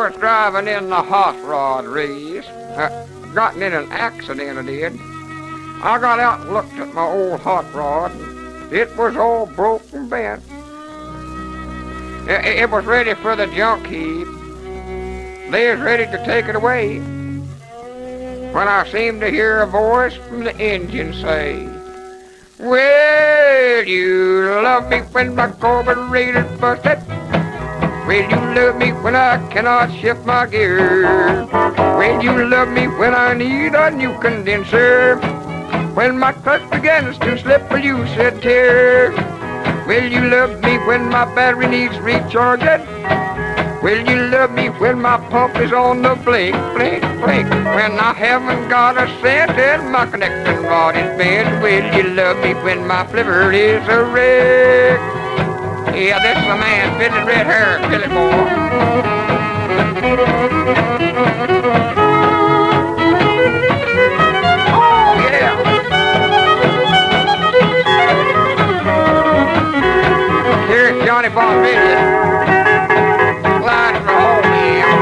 was driving in the hot rod race. Gotten in an accident, I did. I got out and looked at my old hot rod. It was all broken bent. It was ready for the junk heap. They was ready to take it away. When I seemed to hear a voice from the engine say, "Will you love me when my carburetor's busted? Will you love me when I cannot shift my gear? Will you love me when I need a new condenser? When my clutch begins to slip or you said tear? Will you love me when my battery needs recharging? Will you love me when my pump is on the blink, blink, blink? When I haven't got a cent and my connecting rod is bent? Will you love me when my flipper is a wreck?" Yeah, this is a man, Billy Red Hair, Billy Boy. Oh, yeah. Here's Johnny Bonville. Glad for home, yeah.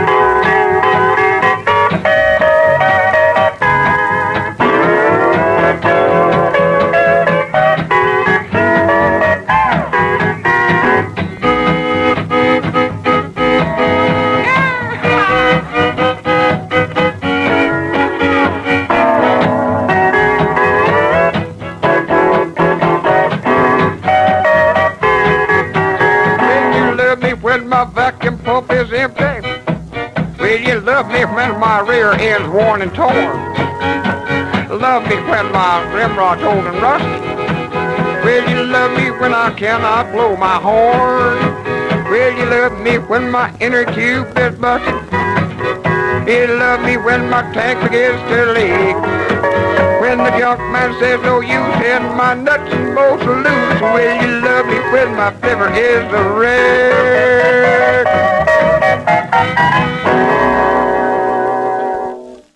When my vacuum pump is empty? Will you love me when my rear end's worn and torn? Love me when my rimrod's old and rusty? Will you love me when I cannot blow my horn? Will you love me when my inner tube is busted? Will you love me when my tank begins to leak? When the junk man says no use and my nuts and bolts are loose? Will you love me when my flipper is a wreck?